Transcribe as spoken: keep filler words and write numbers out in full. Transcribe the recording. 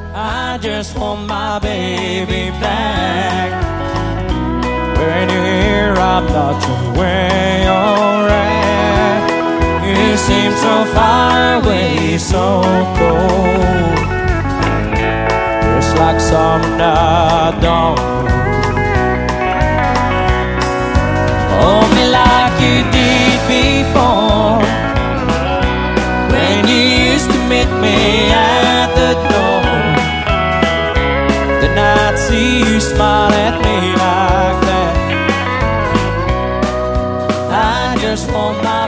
I just want my baby back. When you're here, I'm not sure where you're at. You seem so far away, so cold, just like someone I don't know. Hold me like you did before, when you used to meet me at the door. Then I'd see you smile at me like that. I just want my